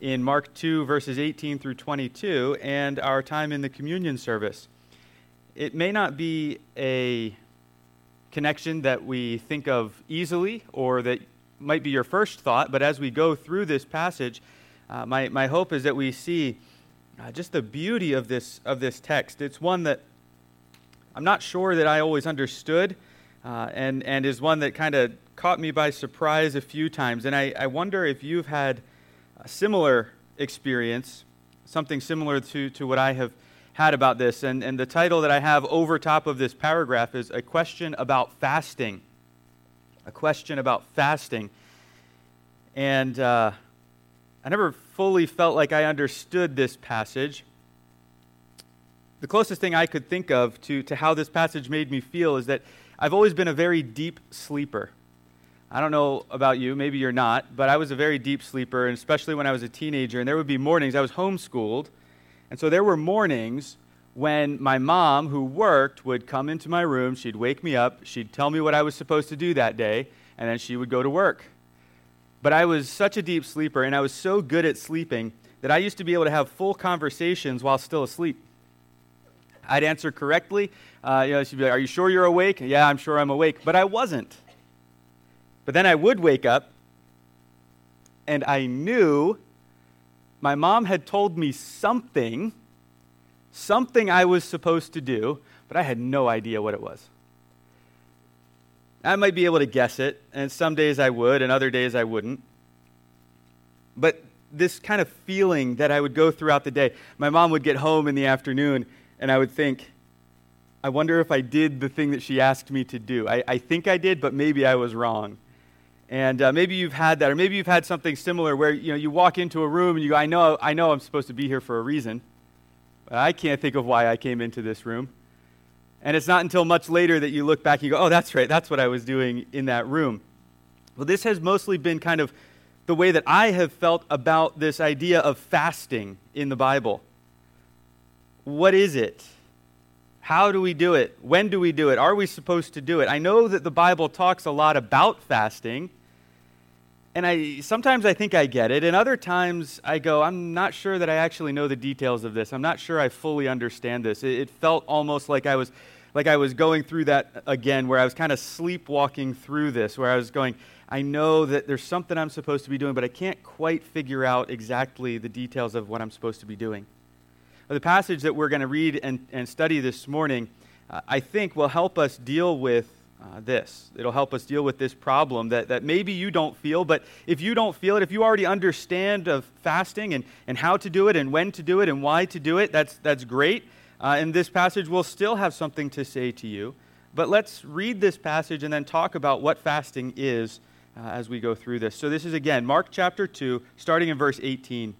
in Mark 2, verses 18 through 22, and our time in the communion service. It may not be a connection that we think of easily or that might be your first thought, but as we go through this passage, my hope is that we see just the beauty of this text. It's one that I'm not sure that I always understood, and is one that kind of caught me by surprise a few times. And I wonder if you've had a similar experience, something similar to what I have had about this. And the title that I have over top of this paragraph is A Question About Fasting. A question about fasting. And I never fully felt like I understood this passage. The closest thing I could think of to how this passage made me feel is that I've always been a very deep sleeper. I don't know about you, maybe you're not, but I was a very deep sleeper, and especially when I was a teenager, and there would be mornings, I was homeschooled, and so there were mornings when my mom, who worked, would come into my room, she'd wake me up, she'd tell me what I was supposed to do that day, and then she would go to work. But I was such a deep sleeper, and I was so good at sleeping that I used to be able to have full conversations while still asleep. I'd answer correctly. She'd be like, "Are you sure you're awake?" "Yeah, I'm sure I'm awake." But I wasn't. But then I would wake up, and I knew my mom had told me something I was supposed to do, but I had no idea what it was. I might be able to guess it, and some days I would, and other days I wouldn't. But this kind of feeling that I would go throughout the day, my mom would get home in the afternoon, and I would think, I wonder if I did the thing that she asked me to do. I think I did, but maybe I was wrong. And maybe you've had that, or maybe you've had something similar where you walk into a room and you go, I know I'm supposed to be here for a reason, but I can't think of why I came into this room. And it's not until much later that you look back and you go, oh, that's right, that's what I was doing in that room. Well, this has mostly been kind of the way that I have felt about this idea of fasting in the Bible. What is it? How do we do it? When do we do it? Are we supposed to do it? I know that the Bible talks a lot about fasting, and sometimes I think I get it, and other times I go, I'm not sure that I actually know the details of this. I'm not sure I fully understand this. It felt almost like I was going through that again, where I was kind of sleepwalking through this, where I was going, I know that there's something I'm supposed to be doing, but I can't quite figure out exactly the details of what I'm supposed to be doing. The passage that we're going to read and study this morning, I think will help us deal with this. It'll help us deal with this problem that maybe you don't feel, but if you don't feel it, if you already understand of fasting and how to do it and when to do it and why to do it, that's great. And this passage will still have something to say to you. But let's read this passage and then talk about what fasting is as we go through this. So this is, again, Mark chapter 2, starting in verse 18.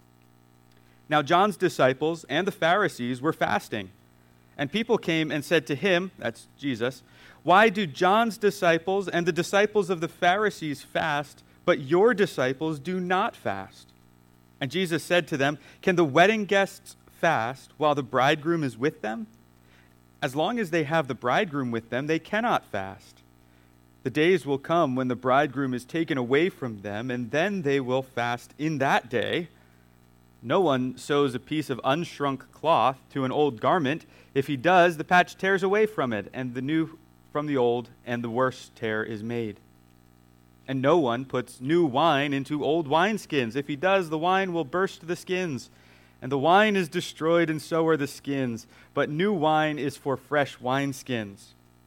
Now John's disciples and the Pharisees were fasting, and people came and said to him, that's Jesus, "Why do John's disciples and the disciples of the Pharisees fast, but your disciples do not fast?" And Jesus said to them, "Can the wedding guests fast while the bridegroom is with them? As long as they have the bridegroom with them, they cannot fast. The days will come when the bridegroom is taken away from them, and then they will fast in that day. No one sews a piece of unshrunk cloth to an old garment. If he does, the patch tears away from it, and the new from the old, and the worse tear is made. And no one puts new wine into old wineskins. If he does, the wine will burst the skins, and the wine is destroyed, and so are the skins. But new wine is for fresh wineskins."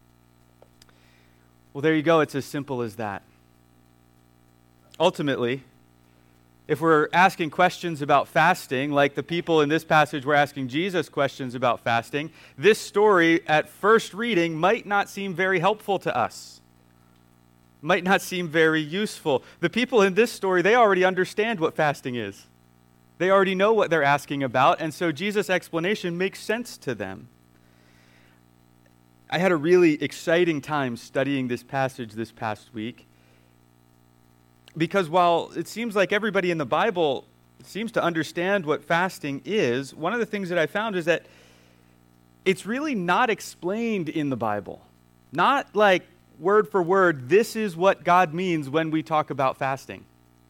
Well, there you go. It's as simple as that. Ultimately, if we're asking questions about fasting, like the people in this passage were asking Jesus questions about fasting, this story at first reading might not seem very helpful to us. Might not seem very useful. The people in this story, they already understand what fasting is. They already know what they're asking about, and so Jesus' explanation makes sense to them. I had a really exciting time studying this passage this past week, because while it seems like everybody in the Bible seems to understand what fasting is, one of the things that I found is that it's really not explained in the Bible. Not like word for word, this is what God means when we talk about fasting.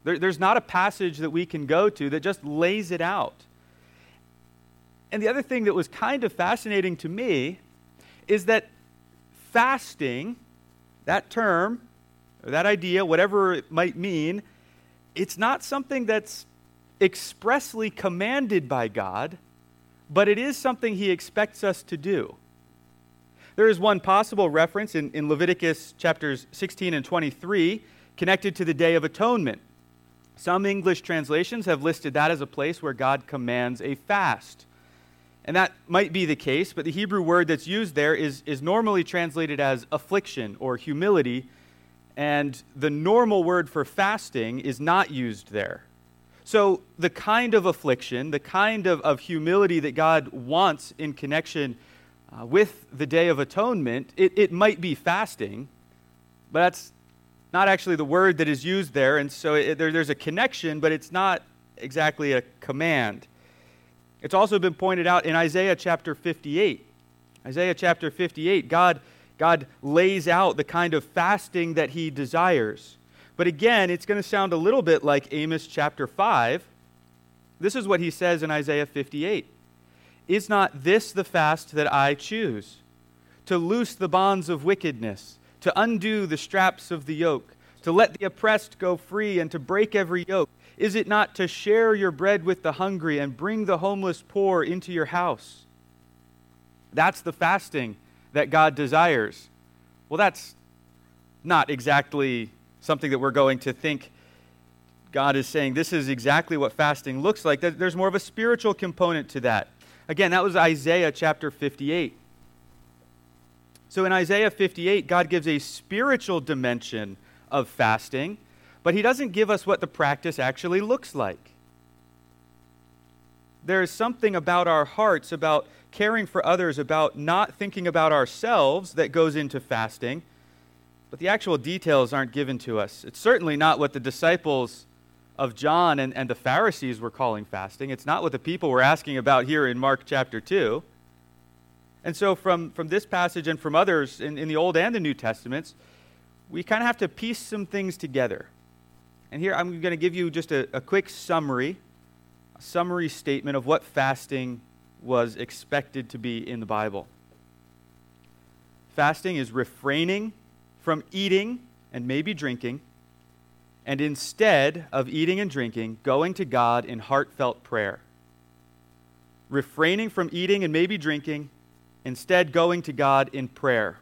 There's not a passage that we can go to that just lays it out. And the other thing that was kind of fascinating to me is that fasting, that term, or that idea, whatever it might mean, it's not something that's expressly commanded by God, but it is something he expects us to do. There is one possible reference in Leviticus chapters 16 and 23 connected to the Day of Atonement. Some English translations have listed that as a place where God commands a fast. And that might be the case, but the Hebrew word that's used there is normally translated as affliction or humility, and the normal word for fasting is not used there. So the kind of affliction, the kind of humility that God wants in connection with the Day of Atonement, it might be fasting, but that's not actually the word that is used there, and so there's a connection, but it's not exactly a command. It's also been pointed out in Isaiah chapter 58. Isaiah chapter 58, God lays out the kind of fasting that he desires. But again, it's going to sound a little bit like Amos chapter 5. This is what he says in Isaiah 58. Is not this the fast that I choose? To loose the bonds of wickedness, to undo the straps of the yoke, to let the oppressed go free, and to break every yoke. Is it not to share your bread with the hungry and bring the homeless poor into your house? That's the fasting that God desires. Well, that's not exactly something that we're going to think God is saying this is exactly what fasting looks like. There's more of a spiritual component to that. Again, that was Isaiah chapter 58. So in Isaiah 58, God gives a spiritual dimension of fasting, but he doesn't give us what the practice actually looks like. There is something about our hearts, about caring for others, about not thinking about ourselves that goes into fasting, but the actual details aren't given to us. It's certainly not what the disciples of John and the Pharisees were calling fasting. It's not what the people were asking about here in Mark chapter 2. And so from this passage and from others in the Old and the New Testaments, we kind of have to piece some things together. And here I'm going to give you just a quick summary statement of what fasting was expected to be in the Bible. Fasting is refraining from eating and maybe drinking, and instead of eating and drinking, going to God in heartfelt prayer. Refraining from eating and maybe drinking, instead going to God in prayer.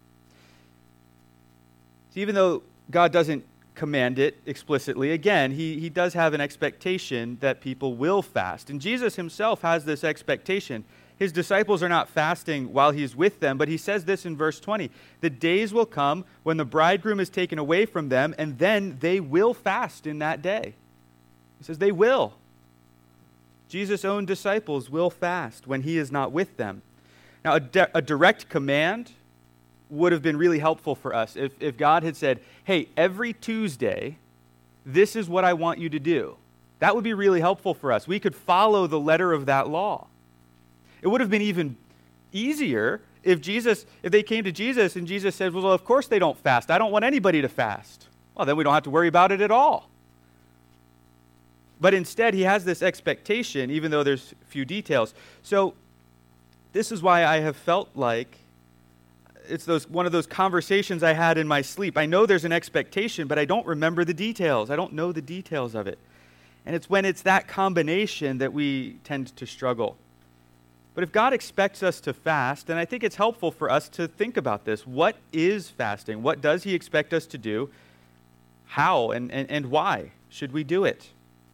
So even though God doesn't command it explicitly, again, he does have an expectation that people will fast. And Jesus himself has this expectation. His disciples are not fasting while he's with them, but he says this in verse 20. The days will come when the bridegroom is taken away from them, and then they will fast in that day. He says they will. Jesus' own disciples will fast when he is not with them. Now, a direct command would have been really helpful for us if God had said, hey, every Tuesday, this is what I want you to do. That would be really helpful for us. We could follow the letter of that law. It would have been even easier if they came to Jesus and Jesus said, well, of course they don't fast. I don't want anybody to fast. Well, then we don't have to worry about it at all. But instead, he has this expectation, even though there's few details. So this is why I have felt like it's one of those conversations I had in my sleep. I know there's an expectation, but I don't remember the details. I don't know the details of it. And it's when it's that combination that we tend to struggle. But if God expects us to fast, then I think it's helpful for us to think about this. What is fasting? What does he expect us to do? How and why should we do it?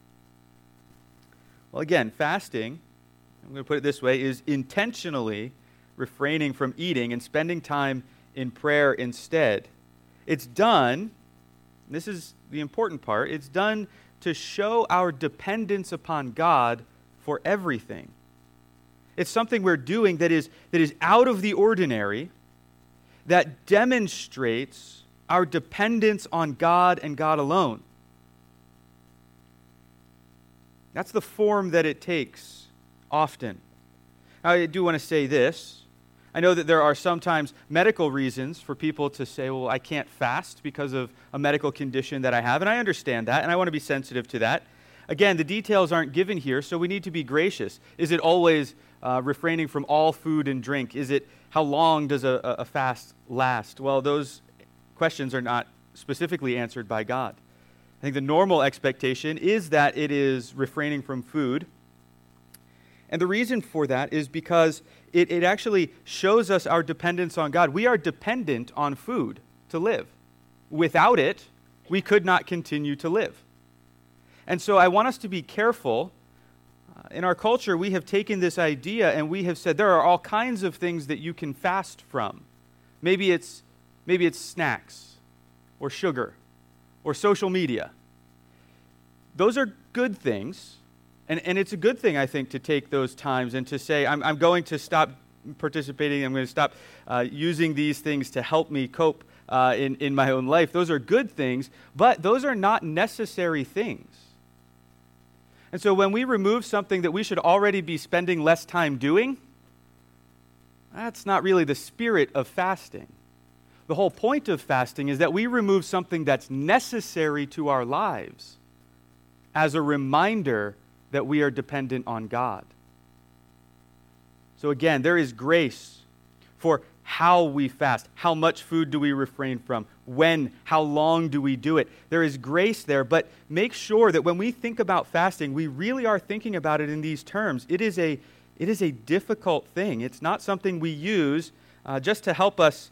Well, again, fasting, I'm going to put it this way, is intentionally refraining from eating and spending time in prayer instead. It's done, this is the important part, it's done to show our dependence upon God for everything. It's something we're doing that is out of the ordinary, that demonstrates our dependence on God and God alone. That's the form that it takes often. I do want to say this. I know that there are sometimes medical reasons for people to say, well, I can't fast because of a medical condition that I have, and I understand that, and I want to be sensitive to that. Again, the details aren't given here, so we need to be gracious. Is it always refraining from all food and drink? Is it how long does a fast last? Well, those questions are not specifically answered by God. I think the normal expectation is that it is refraining from food. And the reason for that is because it actually shows us our dependence on God. We are dependent on food to live. Without it, we could not continue to live. And so I want us to be careful. In our culture, we have taken this idea and we have said there are all kinds of things that you can fast from. Maybe it's snacks or sugar or social media. Those are good things. And it's a good thing, I think, to take those times and to say, I'm going to stop participating, I'm going to stop using these things to help me cope in my own life. Those are good things, but those are not necessary things. And so when we remove something that we should already be spending less time doing, that's not really the spirit of fasting. The whole point of fasting is that we remove something that's necessary to our lives as a reminder that we are dependent on God. So again, there is grace for how we fast. How much food do we refrain from? When? How long do we do it? There is grace there, but make sure that when we think about fasting, we really are thinking about it in these terms. It is a difficult thing. It's not something we use just to help us,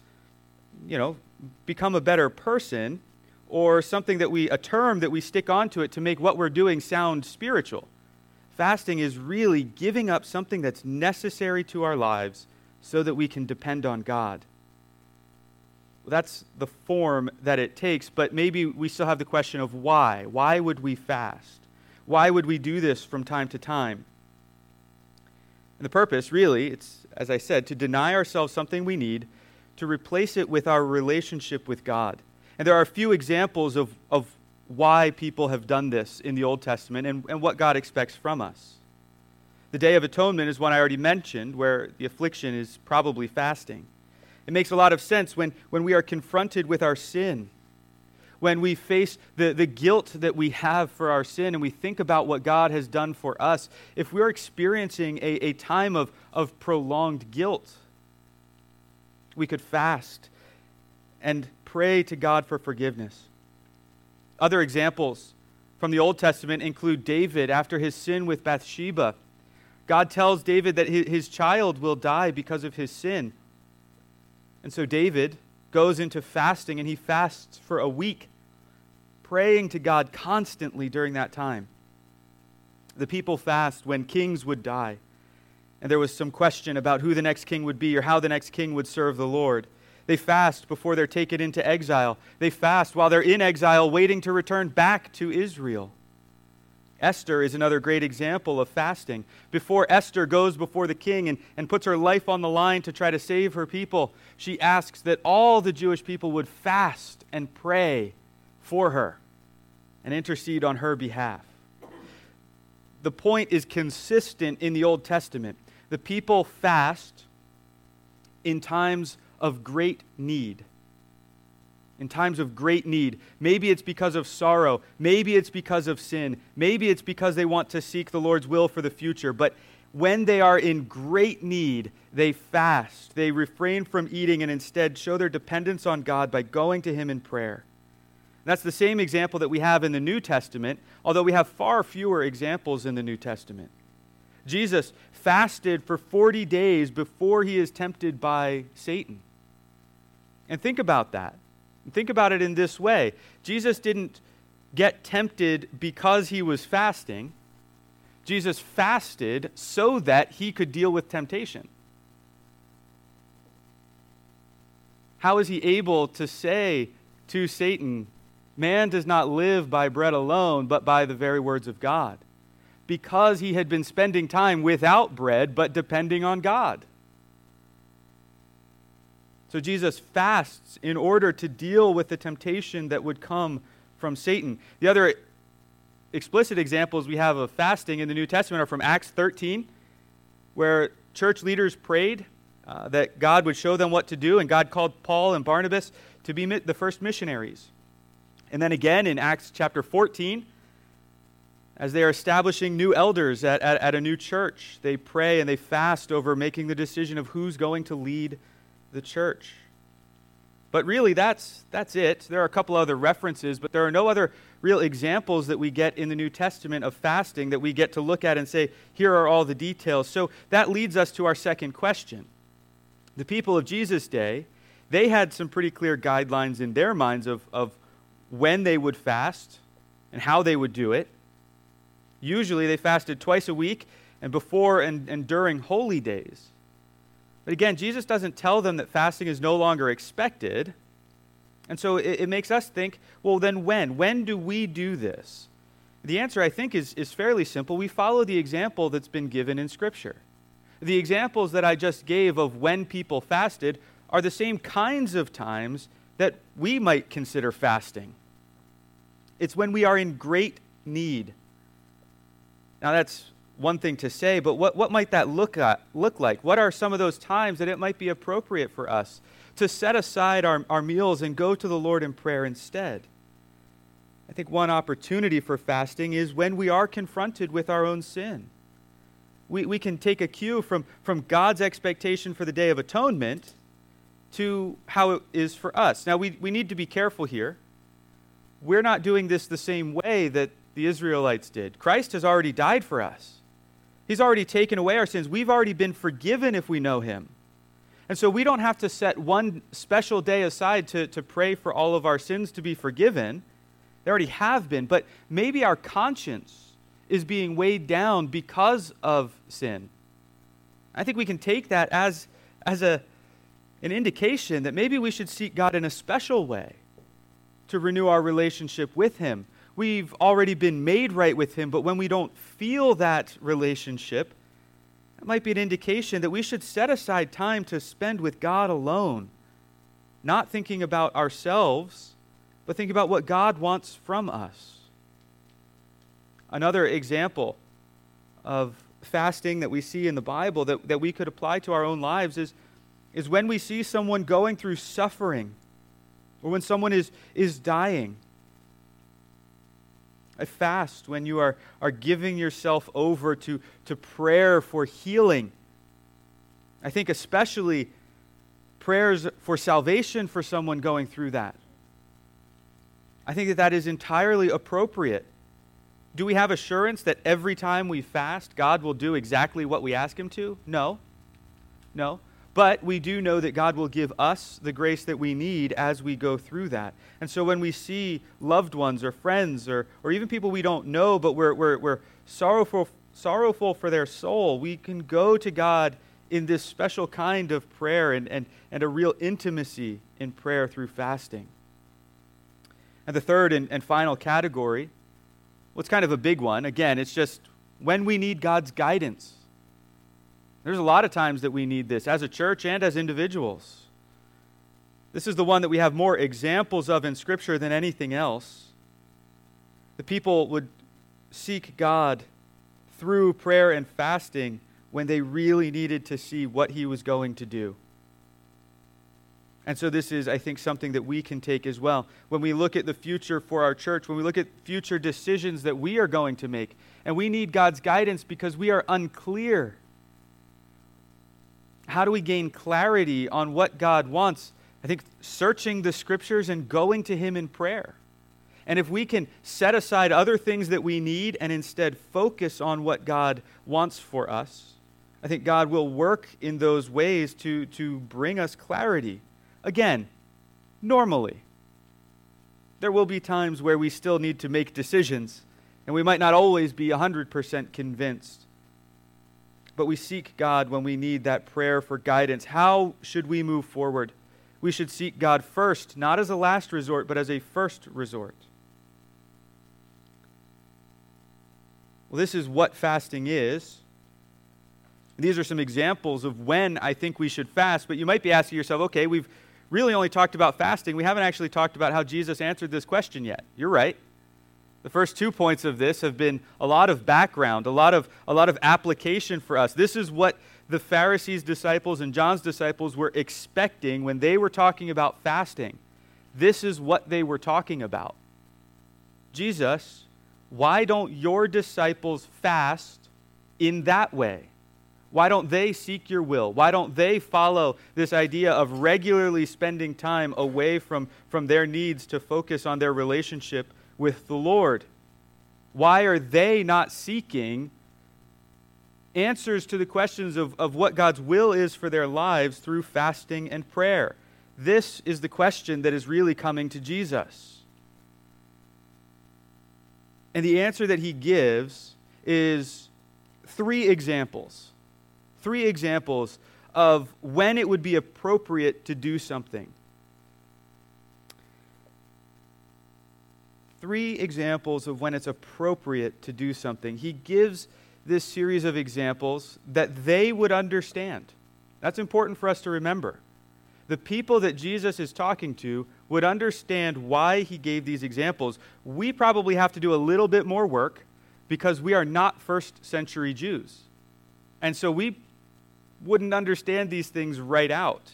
become a better person, or a term that we stick onto it to make what we're doing sound spiritual. Fasting is really giving up something that's necessary to our lives so that we can depend on God. Well, that's the form that it takes, but maybe we still have the question of why. Why would we fast? Why would we do this from time to time? And the purpose, really, it's, as I said, to deny ourselves something we need, to replace it with our relationship with God. And there are a few examples of why people have done this in the Old Testament and what God expects from us. The Day of Atonement is one I already mentioned, where the affliction is probably fasting. It makes a lot of sense when we are confronted with our sin, when we face the guilt that we have for our sin, and we think about what God has done for us. If we're experiencing a time of prolonged guilt, we could fast and pray to God for forgiveness. Other examples from the Old Testament include David after his sin with Bathsheba. God tells David that his child will die because of his sin. And so David goes into fasting, and he fasts for a week, praying to God constantly during that time. The people fast when kings would die, and there was some question about who the next king would be or how the next king would serve the Lord. They fast before they're taken into exile. They fast while they're in exile, waiting to return back to Israel. Esther is another great example of fasting. Before Esther goes before the king and puts her life on the line to try to save her people, she asks that all the Jewish people would fast and pray for her and intercede on her behalf. The point is consistent in the Old Testament. The people fast in times of great need. In times of great need. Maybe it's because of sorrow. Maybe it's because of sin. Maybe it's because they want to seek the Lord's will for the future. But when they are in great need, they fast. They refrain from eating and instead show their dependence on God by going to Him in prayer. That's the same example that we have in the New Testament, although we have far fewer examples in the New Testament. Jesus fasted for 40 days before He is tempted by Satan. And think about that. Think about it in this way. Jesus didn't get tempted because He was fasting. Jesus fasted so that He could deal with temptation. How is He able to say to Satan, "Man does not live by bread alone, but by the very words of God"? Because He had been spending time without bread, but depending on God. So Jesus fasts in order to deal with the temptation that would come from Satan. The other explicit examples we have of fasting in the New Testament are from Acts 13, where church leaders prayed that God would show them what to do, and God called Paul and Barnabas to be the first missionaries. And then again in Acts chapter 14, as they are establishing new elders at a new church, they pray and they fast over making the decision of who's going to lead the church. But really, that's it. There are a couple other references, but there are no other real examples that we get in the New Testament of fasting that we get to look at and say, here are all the details. So that leads us to our second question. The people of Jesus' day, they had some pretty clear guidelines in their minds of when they would fast and how they would do it. Usually they fasted twice a week and before and during holy days. But again, Jesus doesn't tell them that fasting is no longer expected. And so it makes us think, well, then when? When do we do this? The answer, I think, is fairly simple. We follow the example that's been given in Scripture. The examples that I just gave of when people fasted are the same kinds of times that we might consider fasting. It's when we are in great need. Now, that's one thing to say, but what might that look like? What are some of those times that it might be appropriate for us to set aside our meals and go to the Lord in prayer instead? I think one opportunity for fasting is when we are confronted with our own sin. We can take a cue from God's expectation for the Day of Atonement to how it is for us. Now, we need to be careful here. We're not doing this the same way that the Israelites did. Christ has already died for us. He's already taken away our sins. We've already been forgiven if we know Him. And so we don't have to set one special day aside to pray for all of our sins to be forgiven. They already have been. But maybe our conscience is being weighed down because of sin. I think we can take that as an indication that maybe we should seek God in a special way to renew our relationship with Him. We've already been made right with Him, but when we don't feel that relationship, that might be an indication that we should set aside time to spend with God alone, not thinking about ourselves, but thinking about what God wants from us. Another example of fasting that we see in the Bible that we could apply to our own lives is when we see someone going through suffering or when someone is dying. A fast when you are giving yourself over to prayer for healing. I think especially prayers for salvation for someone going through that. I think that is entirely appropriate. Do we have assurance that every time we fast, God will do exactly what we ask Him to? No. But we do know that God will give us the grace that we need as we go through that. And so when we see loved ones or friends or even people we don't know, but we're sorrowful for their soul, we can go to God in this special kind of prayer and a real intimacy in prayer through fasting. And the third and final category, well, it's kind of a big one. Again, it's just when we need God's guidance. There's a lot of times that we need this as a church and as individuals. This is the one that we have more examples of in Scripture than anything else. The people would seek God through prayer and fasting when they really needed to see what He was going to do. And so this is, I think, something that we can take as well. When we look at the future for our church, when we look at future decisions that we are going to make, and we need God's guidance because we are unclear. How do we gain clarity on what God wants? I think searching the Scriptures and going to Him in prayer. And if we can set aside other things that we need and instead focus on what God wants for us, I think God will work in those ways to bring us clarity. Again, normally, there will be times where we still need to make decisions, and we might not always be 100% convinced. But we seek God when we need that prayer for guidance. How should we move forward? We should seek God first, not as a last resort, but as a first resort. Well, this is what fasting is. These are some examples of when I think we should fast, but you might be asking yourself, okay, we've really only talked about fasting. We haven't actually talked about how Jesus answered this question yet. You're right. The first 2 points of this have been a lot of background, a lot of application for us. This is what the Pharisees' disciples and John's disciples were expecting when they were talking about fasting. This is what they were talking about. Jesus, why don't your disciples fast in that way? Why don't they seek your will? Why don't they follow this idea of regularly spending time away from their needs to focus on their relationship with the Lord? Why are they not seeking answers to the questions of what God's will is for their lives through fasting and prayer? This is the question that is really coming to Jesus. And the answer that he gives is three examples of when it would be appropriate to do something. 3 examples of when it's appropriate to do something. He gives this series of examples that they would understand. That's important for us to remember. The people that Jesus is talking to would understand why he gave these examples. We probably have to do a little bit more work because we are not first century Jews. And so we wouldn't understand these things right out.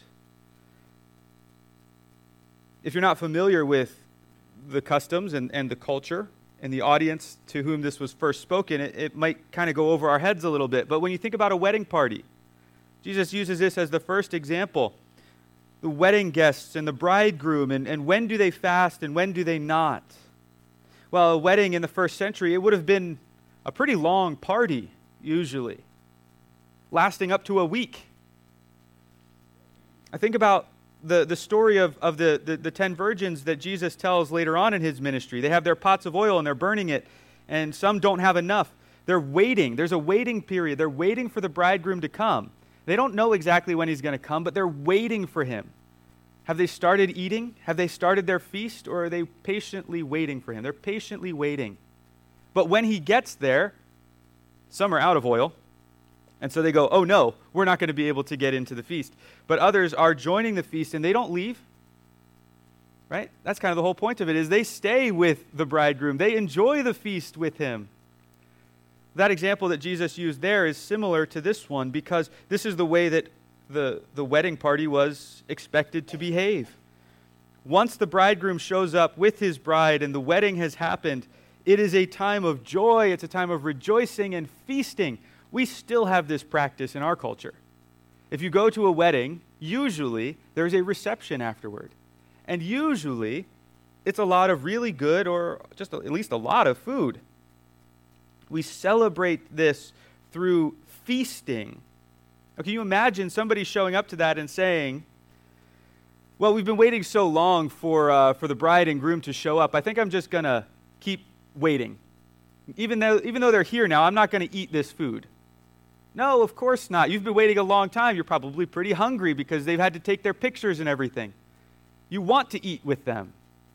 If you're not familiar with the customs and the culture and the audience to whom this was first spoken, it might kind of go over our heads a little bit. But when you think about a wedding party, Jesus uses this as the first example. The wedding guests and the bridegroom, and when do they fast and when do they not? Well, a wedding in the first century, it would have been a pretty long party, usually, lasting up to a week. I think about the story of the 10 virgins that Jesus tells later on in his ministry. They have their pots of oil and they're burning it, and some don't have enough. They're waiting. There's a waiting period. They're waiting for the bridegroom to come. They don't know exactly when he's going to come, but they're waiting for him. Have they started eating? Have they started their feast? Or are they patiently waiting for him? They're patiently waiting. But when he gets there, some are out of oil. And so they go, oh no, we're not going to be able to get into the feast. But others are joining the feast and they don't leave. Right? That's kind of the whole point of it, is they stay with the bridegroom. They enjoy the feast with him. That example that Jesus used there is similar to this one because this is the way that the wedding party was expected to behave. Once the bridegroom shows up with his bride and the wedding has happened, it is a time of joy. It's a time of rejoicing and feasting. We still have this practice in our culture. If you go to a wedding, usually there's a reception afterward. And usually it's a lot of really good or just at least a lot of food. We celebrate this through feasting. Now, can you imagine somebody showing up to that and saying, well, we've been waiting so long for the bride and groom to show up. I think I'm just going to keep waiting. Even though they're here now, I'm not going to eat this food. No, of course not. You've been waiting a long time. You're probably pretty hungry because they've had to take their pictures and everything. You want to eat with them.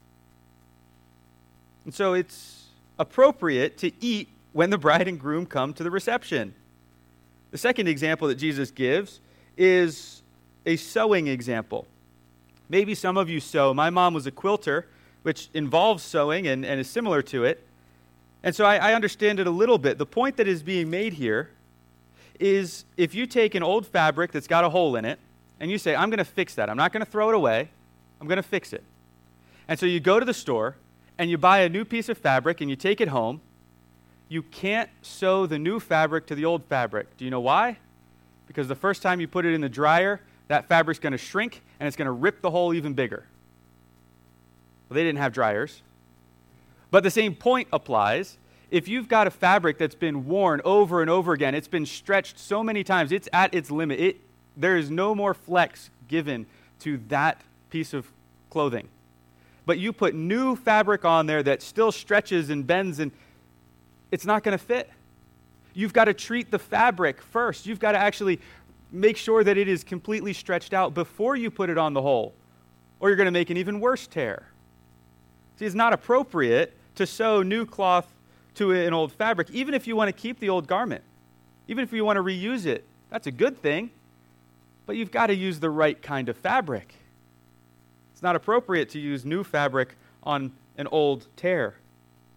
And so it's appropriate to eat when the bride and groom come to the reception. The second example that Jesus gives is a sewing example. Maybe some of you sew. My mom was a quilter, which involves sewing and is similar to it. And so I understand it a little bit. The point that is being made here is if you take an old fabric that's got a hole in it, and you say, I'm going to fix that. I'm not going to throw it away. I'm going to fix it. And so you go to the store, and you buy a new piece of fabric, and you take it home. You can't sew the new fabric to the old fabric. Do you know why? Because the first time you put it in the dryer, that fabric's going to shrink, and it's going to rip the hole even bigger. Well, they didn't have dryers. But the same point applies. If you've got a fabric that's been worn over and over again, it's been stretched so many times, it's at its limit. There is no more flex given to that piece of clothing. But you put new fabric on there that still stretches and bends, and it's not going to fit. You've got to treat the fabric first. You've got to actually make sure that it is completely stretched out before you put it on the hole, or you're going to make an even worse tear. See, it's not appropriate to sew new cloth to an old fabric, even if you want to keep the old garment, even if you want to reuse it. That's a good thing, but you've got to use the right kind of fabric. It's not appropriate to use new fabric on an old tear.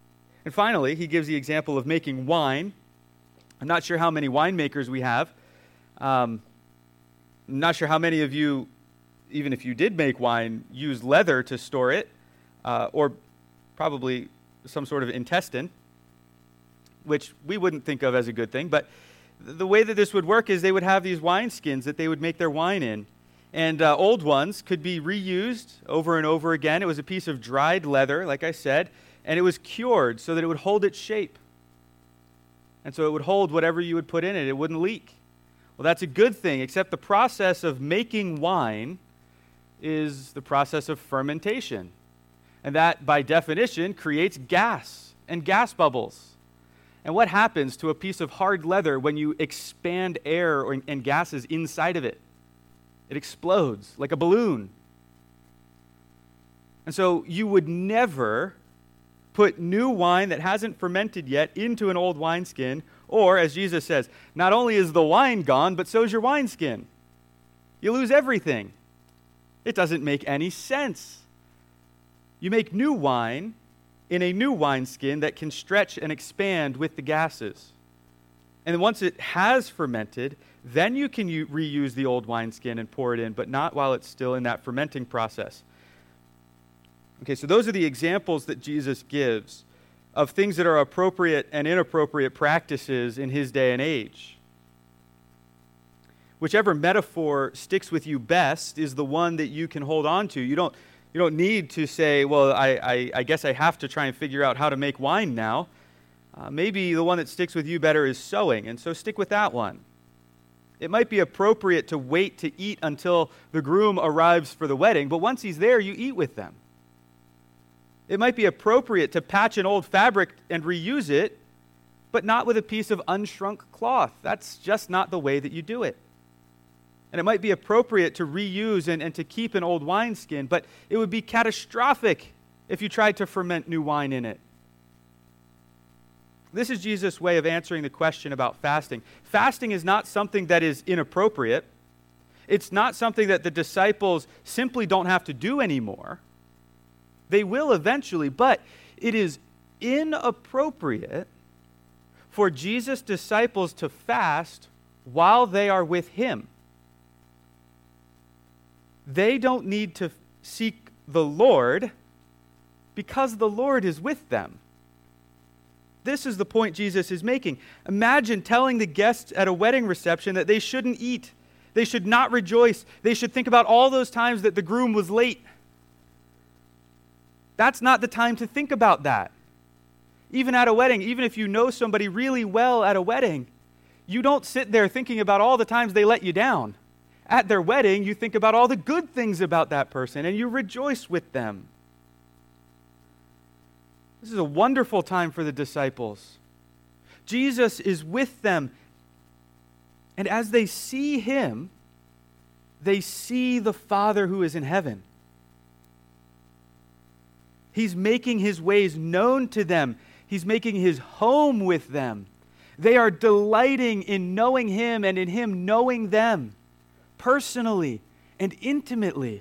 And finally, he gives the example of making wine. I'm not sure how many winemakers we have. I'm not sure how many of you, even if you did make wine, use leather to store it, or probably some sort of intestine, which we wouldn't think of as a good thing. But the way that this would work is they would have these wine skins that they would make their wine in. And old ones could be reused over and over again. It was a piece of dried leather, like I said, and it was cured so that it would hold its shape. And so it would hold whatever you would put in it. It wouldn't leak. Well, that's a good thing, except the process of making wine is the process of fermentation. And that, by definition, creates gas and gas bubbles. And what happens to a piece of hard leather when you expand air and gases inside of it? It explodes like a balloon. And so you would never put new wine that hasn't fermented yet into an old wineskin, or, as Jesus says, not only is the wine gone, but so is your wineskin. You lose everything. It doesn't make any sense. You make new wine in a new wineskin that can stretch and expand with the gases. And once it has fermented, then you can reuse the old wineskin and pour it in, but not while it's still in that fermenting process. Okay, so those are the examples that Jesus gives of things that are appropriate and inappropriate practices in his day and age. Whichever metaphor sticks with you best is the one that you can hold on to. You don't need to say, well, I guess I have to try and figure out how to make wine now. Maybe the one that sticks with you better is sewing, and so stick with that one. It might be appropriate to wait to eat until the groom arrives for the wedding, but once he's there, you eat with them. It might be appropriate to patch an old fabric and reuse it, but not with a piece of unshrunk cloth. That's just not the way that you do it. And it might be appropriate to reuse and to keep an old wineskin, but it would be catastrophic if you tried to ferment new wine in it. This is Jesus' way of answering the question about fasting. Fasting is not something that is inappropriate. It's not something that the disciples simply don't have to do anymore. They will eventually, but it is inappropriate for Jesus' disciples to fast while they are with him. They don't need to seek the Lord because the Lord is with them. This is the point Jesus is making. Imagine telling the guests at a wedding reception that they shouldn't eat. They should not rejoice. They should think about all those times that the groom was late. That's not the time to think about that. Even at a wedding, even if you know somebody really well at a wedding, you don't sit there thinking about all the times they let you down. At their wedding, you think about all the good things about that person and you rejoice with them. This is a wonderful time for the disciples. Jesus is with them. And as they see him, they see the Father who is in heaven. He's making his ways known to them. He's making his home with them. They are delighting in knowing him and in him knowing them personally and intimately.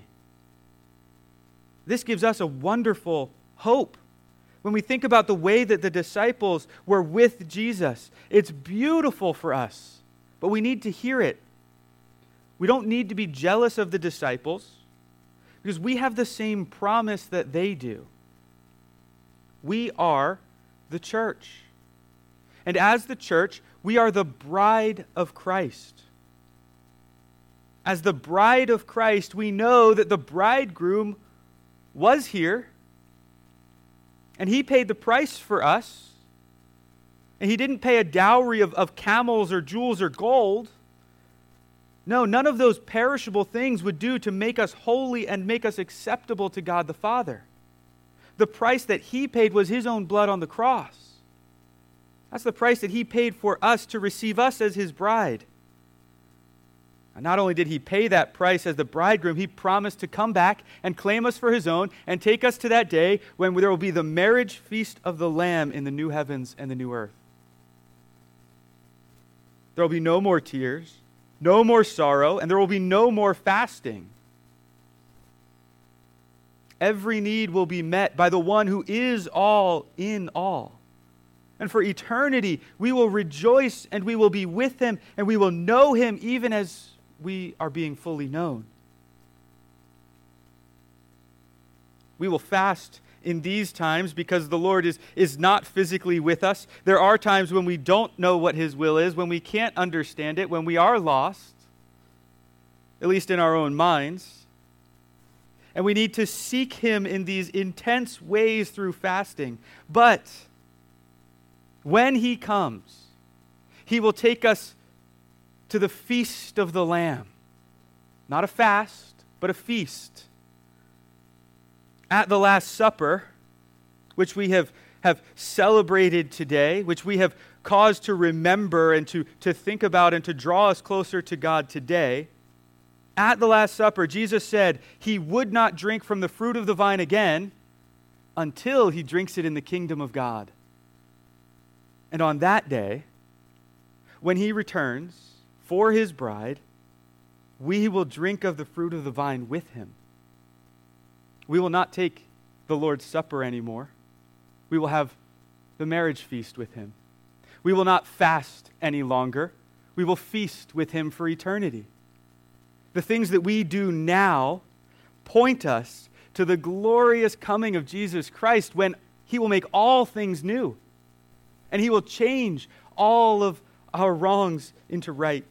This gives us a wonderful hope. When we think about the way that the disciples were with Jesus, it's beautiful for us, but we need to hear it. We don't need to be jealous of the disciples because we have the same promise that they do. We are the church. And as the church, we are the bride of Christ. As the bride of Christ, we know that the bridegroom was here, and he paid the price for us. And he didn't pay a dowry of camels or jewels or gold. No, none of those perishable things would do to make us holy and make us acceptable to God the Father. The price that he paid was his own blood on the cross. That's the price that he paid for us to receive us as his bride. And not only did he pay that price as the bridegroom, he promised to come back and claim us for his own and take us to that day when there will be the marriage feast of the Lamb in the new heavens and the new earth. There will be no more tears, no more sorrow, and there will be no more fasting. Every need will be met by the one who is all in all. And for eternity, we will rejoice and we will be with him and we will know him even as we are being fully known. We will fast in these times because the Lord is not physically with us. There are times when we don't know what his will is, when we can't understand it, when we are lost, at least in our own minds. And we need to seek him in these intense ways through fasting. But when he comes, he will take us to the feast of the Lamb. Not a fast, but a feast. At the Last Supper, which we have celebrated today, which we have caused to remember and to think about and to draw us closer to God today, at the Last Supper, Jesus said he would not drink from the fruit of the vine again until he drinks it in the kingdom of God. And on that day, when he returns for his bride, we will drink of the fruit of the vine with him. We will not take the Lord's Supper anymore. We will have the marriage feast with him. We will not fast any longer. We will feast with him for eternity. The things that we do now point us to the glorious coming of Jesus Christ when he will make all things new. And he will change all of our wrongs into right.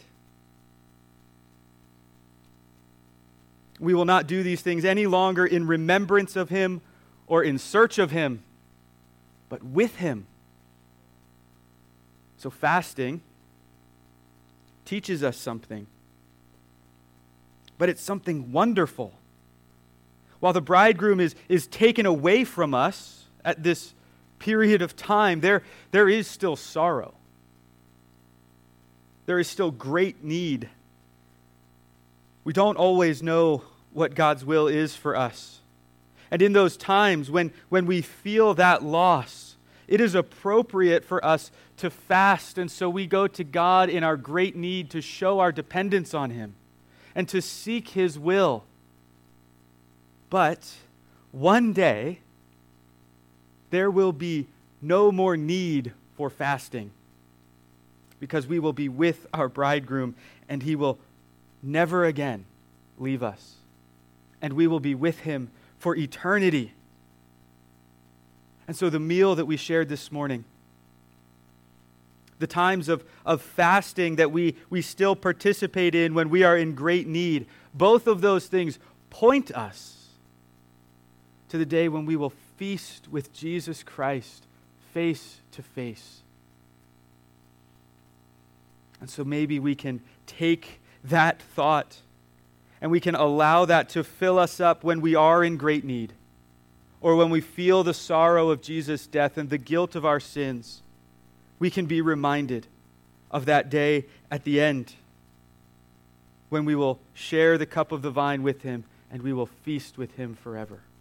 We will not do these things any longer in remembrance of him or in search of him, but with him. So fasting teaches us something, but it's something wonderful. While the bridegroom is taken away from us at this period of time, there is still sorrow. There is still great need. We don't always know what God's will is for us. And in those times when we feel that loss, it is appropriate for us to fast. And so we go to God in our great need to show our dependence on him and to seek his will. But one day, there will be no more need for fasting because we will be with our bridegroom and he will never again leave us. And we will be with him for eternity. And so the meal that we shared this morning, the times of fasting that we still participate in when we are in great need, both of those things point us to the day when we will feast with Jesus Christ face to face. And so maybe we can take that thought and we can allow that to fill us up when we are in great need or when we feel the sorrow of Jesus' death and the guilt of our sins. We can be reminded of that day at the end when we will share the cup of the vine with him and we will feast with him forever.